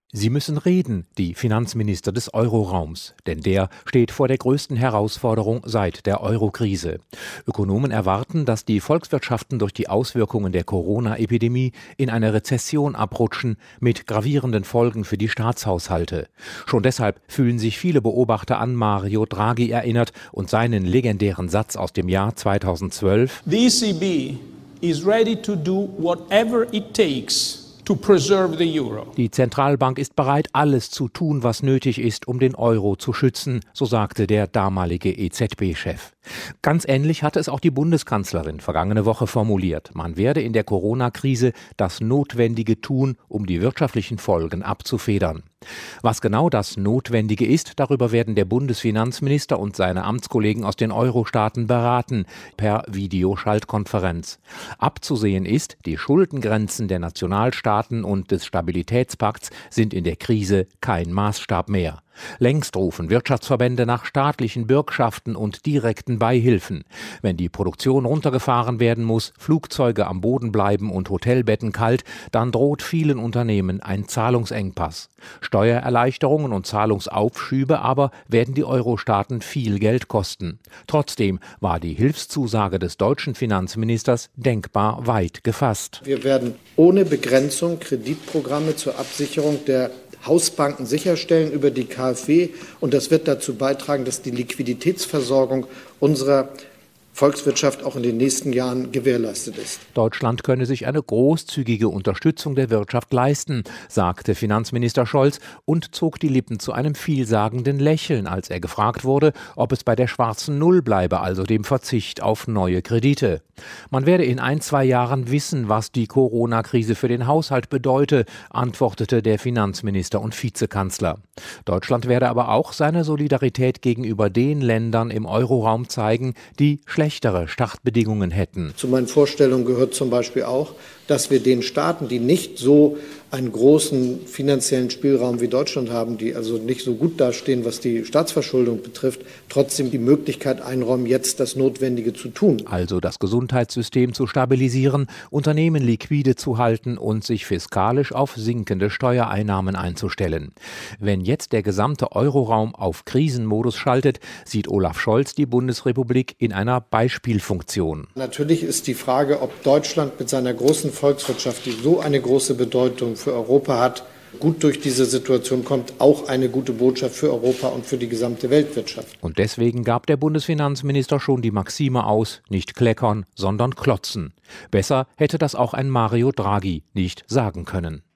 Sie müssen reden, die Finanzminister des Euroraums, denn der steht vor der größten Herausforderung seit der Eurokrise. Ökonomen erwarten, dass die Volkswirtschaften durch die Auswirkungen der Corona-Epidemie in eine Rezession abrutschen, mit gravierenden Folgen für die Staatshaushalte. Schon deshalb fühlen sich viele Beobachter an Mario Draghi erinnert und seinen legendären Satz aus dem Jahr 2012: The ECB is ready to do whatever it takes to preserve the euro. Die Zentralbank ist bereit, alles zu tun, was nötig ist, um den Euro zu schützen, so sagte der damalige EZB-Chef. Ganz ähnlich hatte es auch die Bundeskanzlerin vergangene Woche formuliert. Man werde in der Corona-Krise das Notwendige tun, um die wirtschaftlichen Folgen abzufedern. Was genau das Notwendige ist, darüber werden der Bundesfinanzminister und seine Amtskollegen aus den Euro-Staaten beraten, per Videoschaltkonferenz. Abzusehen ist, die Schuldengrenzen der Nationalstaaten und des Stabilitätspakts sind in der Krise kein Maßstab mehr. Längst rufen Wirtschaftsverbände nach staatlichen Bürgschaften und direkten Beihilfen. Wenn die Produktion runtergefahren werden muss, Flugzeuge am Boden bleiben und Hotelbetten kalt, dann droht vielen Unternehmen ein Zahlungsengpass. Steuererleichterungen und Zahlungsaufschübe aber werden die Euro-Staaten viel Geld kosten. Trotzdem war die Hilfszusage des deutschen Finanzministers denkbar weit gefasst. Wir werden ohne Begrenzung Kreditprogramme zur Absicherung der Hausbanken sicherstellen über die KfW, und das wird dazu beitragen, dass die Liquiditätsversorgung unserer Volkswirtschaft auch in den nächsten Jahren gewährleistet ist. Deutschland könne sich eine großzügige Unterstützung der Wirtschaft leisten, sagte Finanzminister Scholz und zog die Lippen zu einem vielsagenden Lächeln, als er gefragt wurde, ob es bei der schwarzen Null bleibe, also dem Verzicht auf neue Kredite. Man werde in 1-2 Jahren wissen, was die Corona-Krise für den Haushalt bedeute, antwortete der Finanzminister und Vizekanzler. Deutschland werde aber auch seine Solidarität gegenüber den Ländern im Euroraum zeigen, die schlechtere Startbedingungen hätten. Zu meinen Vorstellungen gehört zum Beispiel auch, dass wir den Staaten, die nicht so einen großen finanziellen Spielraum wie Deutschland haben, die also nicht so gut dastehen, was die Staatsverschuldung betrifft, trotzdem die Möglichkeit einräumen, jetzt das Notwendige zu tun. Also das Gesundheitssystem zu stabilisieren, Unternehmen liquide zu halten und sich fiskalisch auf sinkende Steuereinnahmen einzustellen. Wenn jetzt der gesamte Euroraum auf Krisenmodus schaltet, sieht Olaf Scholz die Bundesrepublik in einer Beispielfunktion. Natürlich ist die Frage, ob Deutschland mit seiner großen Volkswirtschaft, die so eine große Bedeutung für Europa hat, gut durch diese Situation kommt, auch eine gute Botschaft für Europa und für die gesamte Weltwirtschaft. Und deswegen gab der Bundesfinanzminister schon die Maxime aus, nicht kleckern, sondern klotzen. Besser hätte das auch ein Mario Draghi nicht sagen können.